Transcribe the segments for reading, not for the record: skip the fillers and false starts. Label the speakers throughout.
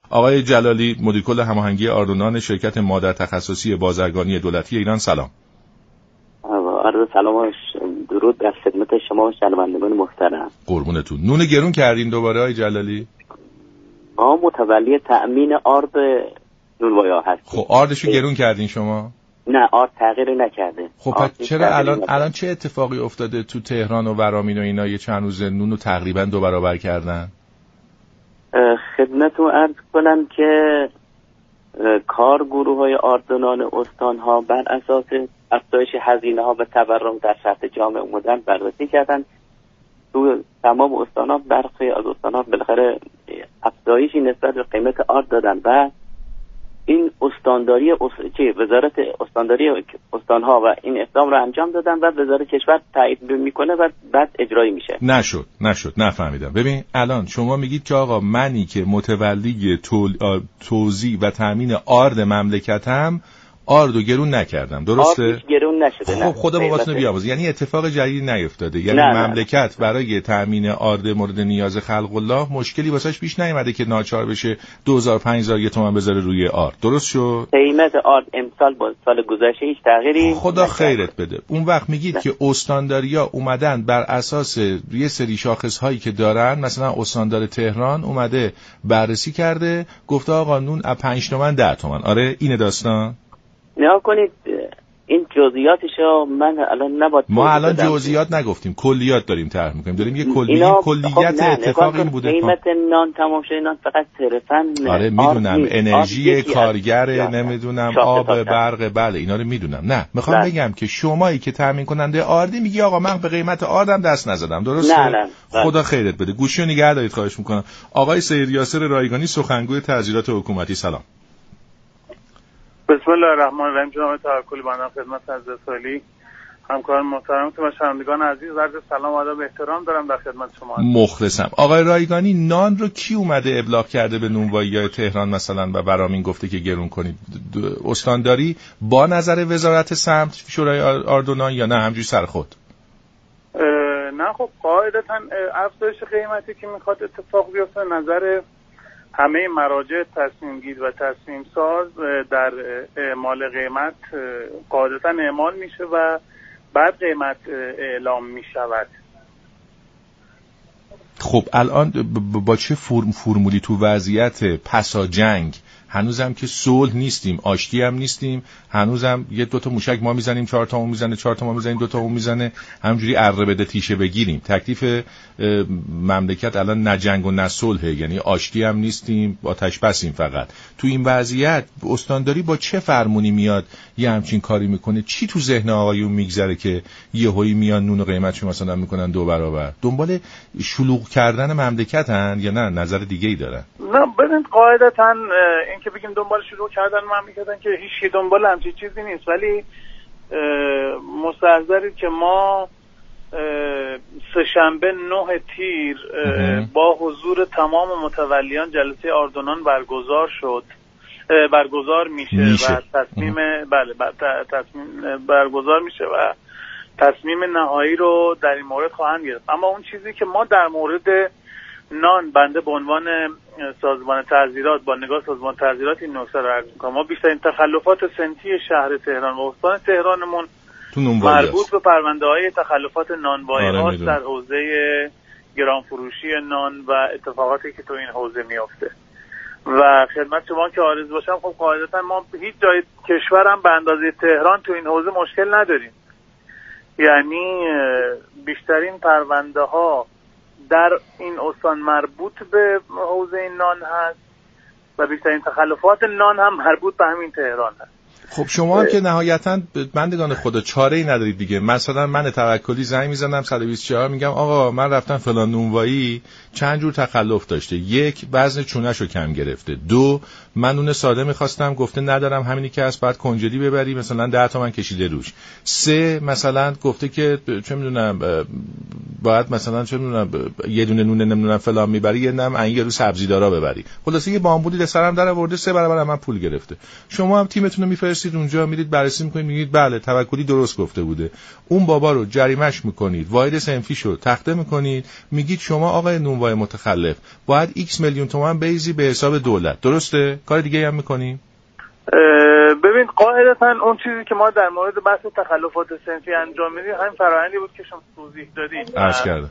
Speaker 1: آقای جلالی، مدیر کل هماهنگی آردونان شرکت مادر تخصصی بازرگانی دولتی ایران، سلام.
Speaker 2: عرض سلام و درود در خدمت شما و شنوندگان محترم.
Speaker 1: قربونتون. نون گرون کردین دوباره آقای جلالی؟
Speaker 2: ما متولی تأمین آرد نونوایی هستیم.
Speaker 1: خب آردشو گرون کردین شما؟
Speaker 2: نه، آرد تغییر نکرده.
Speaker 1: خب چرا الان چه اتفاقی افتاده تو تهران و ورامین و اینا یه چند روز نونو تقریبا 2 برابر کردن؟
Speaker 2: خدمتتون عرض کنم که کارگروه‌های آردنان استان‌ها بر اساس افزایش هزینه‌ها و تورم در سطح جامعه اومدن بررسی کردن. تو تمام استان‌ها برخی از استان‌ها بالاخره افزایشی نسبت به قیمت آرد دادن و این استانداری وزارت استانداری استان‌ها و این اقدام رو انجام دادن و وزارت کشور تایید میکنه و بعد اجرایی میشه.
Speaker 1: نشد نفهمیدم. ببین الان شما میگید که آقا منی که متولی توزیع و تامین آرد مملکتم آردو گرون نکردم، درسته؟
Speaker 2: آردش گرون نشده.
Speaker 1: خب خدا باباتونو بیامرزه. یعنی اتفاق جدیدی نیفتاده. یعنی مملکت برای تامین آرد مورد نیاز خلق الله مشکلی واسش پیش نیومده که ناچار بشه 2000-5000 تومان بذاره روی آرد. درست شد؟
Speaker 2: قیمت آرد امسال با سال گذشته هیچ تغییری
Speaker 1: خدا خیرت بده. اون وقت میگید که استانداریا اومدن بر اساس یه سری شاخص هایی که دارن، مثلا استاندار تهران اومده بررسی کرده گفته آقا نون از 5 تومن 10 تومن. آره اینه داستان.
Speaker 2: نگاه کنید این جزئیاتشو من الان نباید.
Speaker 1: ما الان جزئیات نگفتیم، کلیات داریم طرح می‌کنیم. داریم یه کلیت اتفاق این بوده.
Speaker 2: قیمت نان تماشای نان فقط صرفاً
Speaker 1: آره میدونم انرژی کارگر، نمیدونم آب برق، بله اینا رو میدونم. نه میخوام بگم که شمایی که تامین کننده آردی میگی آقا من به قیمت آردم دست نزدم، درسته؟
Speaker 2: نه.
Speaker 1: خدا خیرت بده. گوشیو نگه دارید خواهش میکنم. آقای سید یاسر رایگانی، سخنگوی تسهیلات حکومتی، سلام.
Speaker 3: بسم الله الرحمن الرحیم. جناب توکلی بنده خدمت حضرت عالی همکاران محترمتون و شنوندگان عزیز عرض سلام و ادب و احترام دارم در خدمت شما.
Speaker 1: مخلصم. آقای رایگانی، نان رو کی اومده ابلاغ کرده به نونوایی تهران مثلا و برامین گفته که گرون کنید؟ استانداری با نظر وزارت سمت شورای آردونان یا نه همجوری سر خود؟
Speaker 3: نه خب قاعدتا افزایش قیمتی که میخواد اتفاق بیفته نظر همه مراجع تصمیم گیر و تصمیم ساز در اعمال قیمت قاعدتا اعمال میشه و بعد قیمت اعلام میشود.
Speaker 1: خب الان با چه فرمولی تو وضعیت پسا جنگ هنوزم که صلح نیستیم، آشتی هم نیستیم، هنوزم یه 2 موشک ما میزنیم 4 تا اون میزنه، 4 تا ما میزنیم 2 تا اون میزنه، همجوری اره بده تیشه بگیریم. تکلیف مملکت الان نه جنگ و نه صلحه، یعنی آشتی هم نیستیم، آتش بسیم. فقط تو این وضعیت استانداری با چه فرمونی میاد یه همچین کاری میکنه؟ چی تو ذهن آقایون میگذره که یهویی میان نون و قیمتش مثلا میکنن 2 برابر؟ دنبال شلوغ کردن مملکتن یا نه نظر دیگه‌ای دارن؟
Speaker 3: نه ببین قاعدتا این که بگیم دنبال شروع کردن مملکتن که هیچ دنبال همچین چیزی نیست، ولی مستحضرید که ما سه‌شنبه 9 تیر با حضور تمام متولیان جلسه آردونان برگزار میشه و تصمیم تصمیم برگزار میشه و تصمیم نهایی رو در این مورد خواهند گرفت. اما اون چیزی که ما در مورد نان بنده به عنوان سازمان تعزیرات با نگاه سازمان تعزیرات این نکته رو عرض می‌کنم، ما بیشترین تخلفات سنتی شهر تهران و استان تهرانمون مربوط به پرونده‌های تخلفات نانوایی هاست در حوزه گرانفروشی نان و اتفاقاتی که تو این حوزه میفته. و خدمت شما که عارض باشم، خب قاعدتا ما هیچ جای کشورم به اندازه تهران تو این حوزه مشکل نداریم. یعنی بیشترین پرونده ها در این استان مربوط به حوزه نان هست و بیشترین تخلفات نان هم مربوط به همین تهران هست.
Speaker 1: خب شما هم که نهایتاً بندگان خدا چاره‌ای ندارید دیگه. مثلا من توکلی زنگ میزنم 124 میگم آقا من رفتم فلان نونوایی چند جور تخلف داشته. 1 وزن چونه‌شو کم گرفته. 2 من نون ساده میخواستم گفته ندارم همینی که هست، بعد کنجدی ببری مثلا 10 تومن کشیده روش. 3 مثلا گفته که چه میدونم باید مثلا چه میدونم یه دونه نون نمیدونم فلان میبری، یه نم این رو سبزی دارا ببری. خلاصه یه بامبولی سرم در آورده 3 برابر من پول گرفته. شما هم تیمتون رو میفرستید میفرستید اونجا، میرید بررسی میکنید، میگید بله توکلی درست گفته بوده. اون بابا رو جریمه‌اش میکنید، واحد صنفیشو تخته میکنید، میگید شما آقای نونوای متخلف باید ایکس میلیون تومان بریزی به حساب دولت. درسته؟ کار دیگه هم میکنیم؟
Speaker 3: ببین قاعدتا اون چیزی که ما در مورد بحث تخلفات صنفی انجام میدیم همین فرآیندی بود که شما توضیح دادید.
Speaker 1: عرض کردم.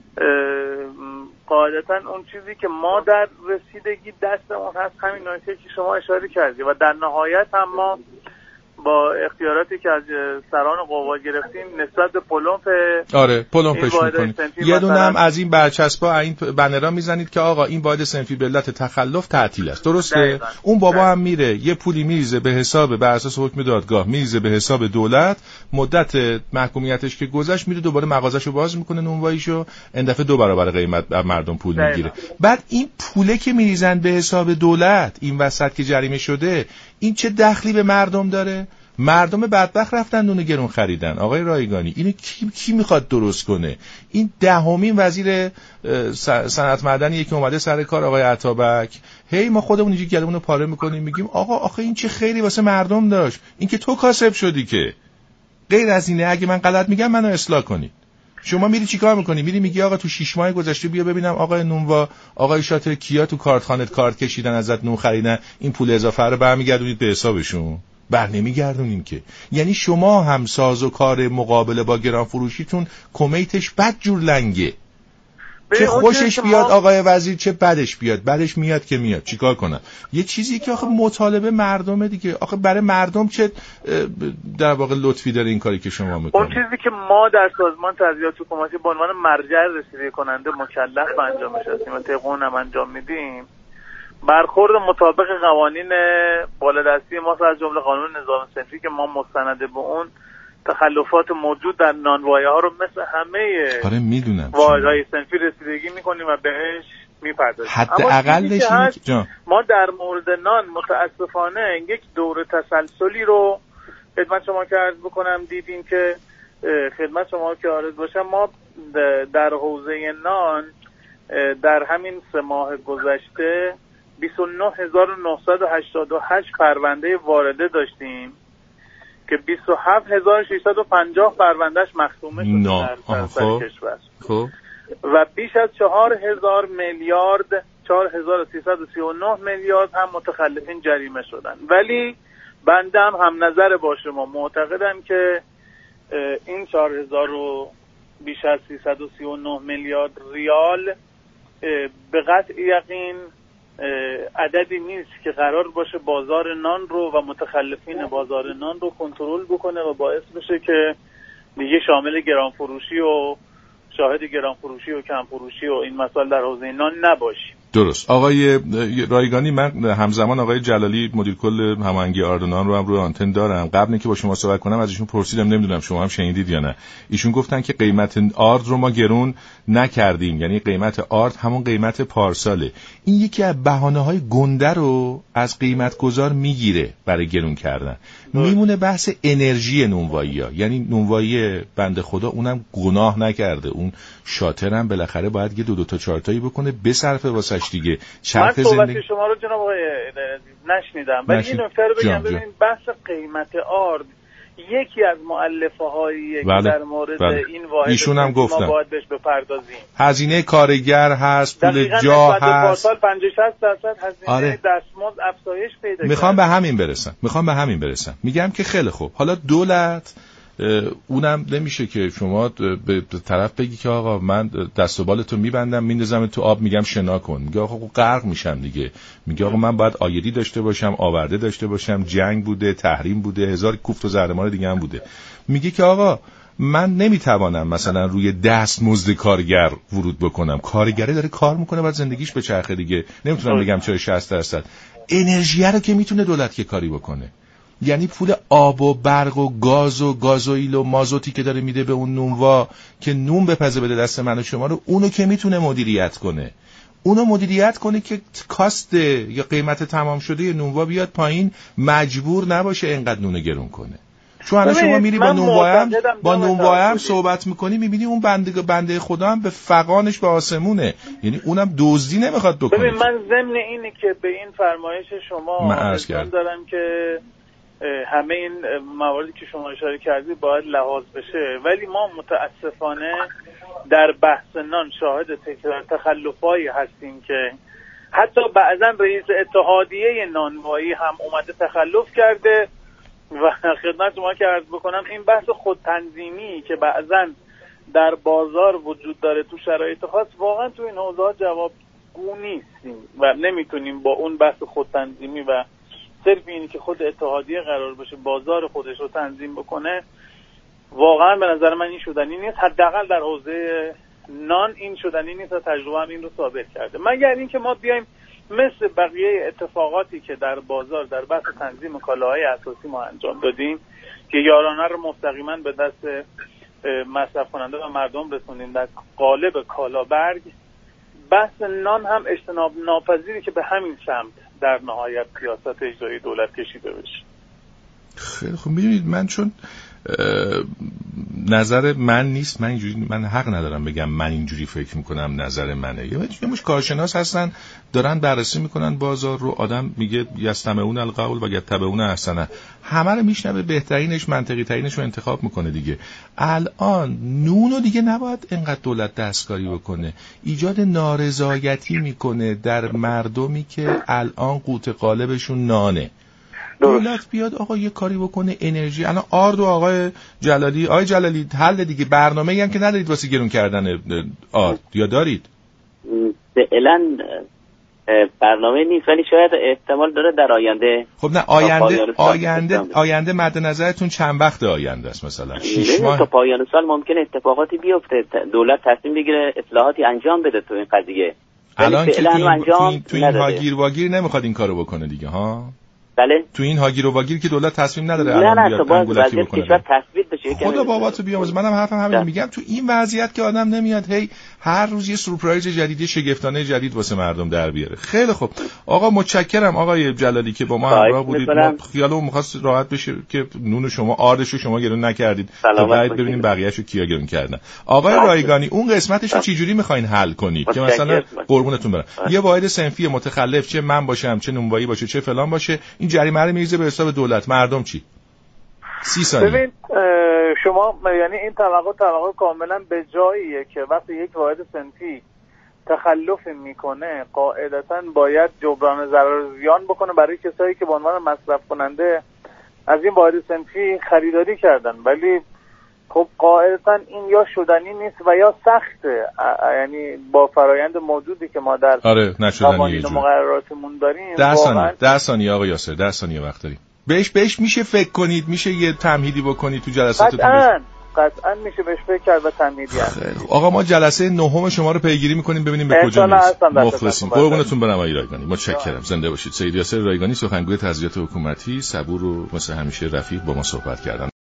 Speaker 3: قاعدتا اون چیزی که ما در رسیدگی دستمون هست همین نکته که شما اشاره کردی و در نهایت هم ما با اختیاراتی که از سران قوا گرفتیم نسبت به پلمپ
Speaker 1: پلمپش میکنید. یه دونه هم از این برچسبا این بنرها میزنید که آقا این واحد صنفی به علت تخلف تعطیل است. درسته؟ اون بابا هم میره یه پولی میریزه به حساب بر اساس حکم دادگاه، میریزه به حساب دولت، مدت محکومیتش که گذشت میره دوباره مغازه‌شو باز میکنه نونواییشو، این دفعه 2 برابر قیمت مردم پول میگیره. بعد این پوله که میریزن به حساب دولت این وسط که جریمه شده، این چه دخلی به مردم داره؟ مردم بدبخت رفتن نون گرون خریدن. آقای رایگانی اینو کی میخواد درست کنه؟ این دهمین وزیر صنعت معدنیه که اومده سر کار، آقای عطابک. ما خودمون اینجوری گلمونو پاره میکنیم، میگیم آقا آخه این چه خیری واسه مردم داشت، این که تو کاسب شدی که. غیر از اینه اگه من غلط میگم منو اصلاح کنید. شما میری چیکار میکنی؟ میری میگی آقا تو 6 ماه گذشته بیا ببینم آقای نونوا، آقای شاطر کیا تو کارتخانه کارت کشیدن ازت نون خریدن، این پول اضافه رو برمیگردونید به حسابشون. بر نمیگردونیم که. یعنی شما هم ساز و کار مقابله با گران فروشیتون کمیتش بد جور لنگه. چه خوشش بیاد آقای وزیر چه بدش بیاد، بدش میاد که میاد، چیکار کنم؟ یه چیزی که آخه مطالبه مردمه دیگه. آخه برای مردم چه در واقع لطفی داره این کاری که شما میکنید؟
Speaker 3: اون چیزی که ما در سازمان تجهیزات حکومتی به عنوان مرجع رسیدگی کننده مکلف به انجامش هستیم و طبق اونم انجام میدیم، برخورد مطابق قوانین بالادستی ما از جمله قانون نظام صنفی که ما مستنده به اون تخلفات موجود در نانوایه ها رو مثل همه واحدهای صنفی رسیدگی میکنیم و بهش میپردازیم.
Speaker 1: حداقلش
Speaker 3: ما در مورد نان متاسفانه یک دور تسلسلی رو خدمت شما که عرض بکنم دیدیم که خدمت شما که عرض باشم ما در حوزه نان در همین 3 ماه گذشته 29988 پرونده وارده داشتیم که 27650 پروندهش مختومه شده در کشور و بیش از 4000 میلیارد 4339 میلیارد هم متخلفین جریمه شدن. ولی بنده هم نظر با شما معتقدم که این 4000 و بیش از 339 میلیارد ریال به قطع یقین عددی نیست که قرار باشه بازار نان رو و متخلفین بازار نان رو کنترل بکنه و باعث بشه که دیگه شامل گرانفروشی و شاهد گرانفروشی و کمفروشی و این مسائل در حوزه نان نباشیم.
Speaker 1: درست. آقای رایگانی، من همزمان آقای جلالی مدیر کل هماهنگی آردنان رو هم روی آنتن دارم. قبل اینکه با شما صحبت کنم از ایشون پرسیدم، نمیدونم شما هم شنیدید یا نه. ایشون گفتن که قیمت آرد رو ما گرون نکردیم، یعنی قیمت آرد همون قیمت پارساله. این یکی از بهانه‌های گنده رو از قیمت گذار میگیره برای گرون کردن. میمونه بحث انرژی نونوایی‌ها، یعنی نونوایی بنده خدا اونم گناه نکرده، اون شاطرم بالاخره باید یه 2 تا 4 تایی بکنه بصرفه واسش دیگه.
Speaker 3: من صحبت شما رو جناب آقای نشنیدم، ولی این نکته رو بگم. ببینید بحث قیمت آرد یکی از مؤلفه‌هایی که در مورد این واحد
Speaker 1: ایشون هم گفتن
Speaker 3: ما باید بهش بپردازیم.
Speaker 1: هزینه کارگر هست، پول جا هست،
Speaker 3: پارسال 50-60% هزینه دستمزد افزایش پیدا کرد.
Speaker 1: میخوام به همین برسم. میگم که خیلی خوب، حالا دولت اونم نمیشه که شما به طرف بگی که آقا من دست و بالتو میبندم میندازم تو آب، میگم شنا کن، میگه آقا غرق میشم دیگه. میگه آقا من باید آیدی داشته باشم، آورده داشته باشم، جنگ بوده، تحریم بوده، هزار کوفت و زهرمار دیگه هم بوده. میگه که آقا من نمیتوانم مثلا روی دستمزد کارگر ورود بکنم، کارگره داره کار میکنه باید زندگیش به چرخه دیگه، نمیتونم بگم چرا 60%. انرژی رو که میتونه دولت که کاری بکنه، یعنی پول آب و برق و گاز و گازوئیل و مازوتی که داره میده به اون نونوا که نون بپزه بده دست من و شما رو، اونو که میتونه مدیریت کنه که کاست یا قیمت تمام شده نونوا بیاد پایین، مجبور نباشه اینقدر نون گرون کنه. چون الان شما میری با نونوا هم صحبت میکنی، میبینی اون بنده خدا هم به فقانش به آسمونه، یعنی اونم دزدی نمیخواد بکنه.
Speaker 3: ببین من ضمن اینه که به این فرمایش شما عرض دارم که همه این مواردی که شما اشاره کردید باید لحاظ بشه، ولی ما متاسفانه در بحث نان شاهد تخلفایی هستیم که حتی بعضا رئیس اتحادیه نانوایی هم اومده تخلف کرده و خدمت شما که عرض بکنم این بحث خودتنظیمی که بعضا در بازار وجود داره تو شرایط خاص واقعا تو این حوزه جوابگو نیستیم و نمیتونیم با اون بحث خودتنظیمی و صرف اینی که خود اتحادیه قرار باشه بازار خودش رو تنظیم بکنه واقعا به نظر من این شدنی نیست. حداقل در حوزه نان این شدنی نیست و تجربه هم این رو ثابت کرده، مگر اینکه ما بیایم مثل بقیه اتفاقاتی که در بازار در بحث تنظیم کالاهای اساسی ما انجام دادیم که یارانه رو مستقیما به دست مصرف کننده و مردم رسونیم در قالب کالابرگ، بحث نان هم اجتناب ناپذیری که به همین سمت در نهایت سیاست اجرایی دولت کشیده بشه.
Speaker 1: خیلی خوب. میدونید من چون نظر من نیست، من حق ندارم بگم من اینجوری فکر میکنم نظر منه. یه مش کارشناس هستن دارن بررسی میکنن بازار رو، آدم میگه یستمعون القول و یتبعون احسنه، همه رو میشنوه، بهترینش منطقی ترینش رو انتخاب میکنه دیگه. الان نونو دیگه نباید اینقدر دولت دستکاری بکنه، ایجاد نارضایتی میکنه در مردمی که الان قوت قالبشون نانه. دولت بیاد آقا یه کاری بکنه انرژی. الان آرد و آقای جلالی حل دیگه، برنامه‌ای هم که ندارید واسه گرون کردن آرد یا دارید؟
Speaker 2: فعلا برنامه نیست ولی شاید احتمال داره در آینده.
Speaker 1: خب نه آینده مد نظرتون چند وقت آینده است؟ مثلا 6 ماه
Speaker 2: تا پایان سال ممکنه اتفاقاتی بیفته، دولت تصمیم بگیره اصلاحاتی انجام بده تو این قضیه.
Speaker 1: الان که تو این هاگیر واگیر نمیخواد این کارو بکنه دیگه ها؟
Speaker 2: بله
Speaker 1: تو این هاگیر و واگیر که دولت تصمیم نداره
Speaker 2: الان بیاد انگولکی بکنه. کشور تثبیت بشه.
Speaker 1: خدا باباتو بیامرز. منم حرفم همین میگم، تو این وضعیت که آدم نمیاد هی هر روز یه سورپرایز جدیدی شگفتانه جدید واسه مردم در بیاره. خیلی خوب آقا، متشکرم آقای جلالی که با ما همراه بودید. ما خیالمون می‌خواست راحت بشه که نون شما آردشو شما گرون نکردید تا بعد ببینیم بقیه‌شو کیا گرون کردن. آقای رایگانی اون قسمتشو چه جوری می‌خواین حل کنید که مثلا قربونتون برم یه واحد صنفی متخلف، چه من باشم چه نونوایی باشه چه فلان باشه، این جریمه رو میریزه به حساب دولت، مردم چی؟ 30 ثانیه.
Speaker 3: ببین شما یعنی این توقع کاملا به جاییه که وقتی یک واحد صنفی تخلف میکنه قاعدتاً باید جبران ضرر و زیان بکنه برای کسایی که به عنوان مصرف کننده از این واحد صنفی خریداری کردن، ولی خب قاعدتاً این یا شدنی نیست و یا سخته، یعنی با فرایند موجودی که ما در قوانین و مقرراتمون داریم.
Speaker 1: 10 ثانیه آقا یاسر، 10 ثانیه وقت داریم. بهش میشه فکر کنید، میشه یه تمهیدی بکنید تو جلساتتون؟
Speaker 3: قطعاً میشه بهش فکر کرد و تمهیدی.
Speaker 1: آقا ما جلسه 9 شما رو پیگیری میکنیم ببینیم به کجا میرسیم. مخلصیم. قربونتون برم آقای رایگانی، متشکرم. زنده باشید. سید یاسر رایگانی، سخنگوی تزریقات حکومتی، صبور و مثل همیشه رفیق با ما صحبت کردن.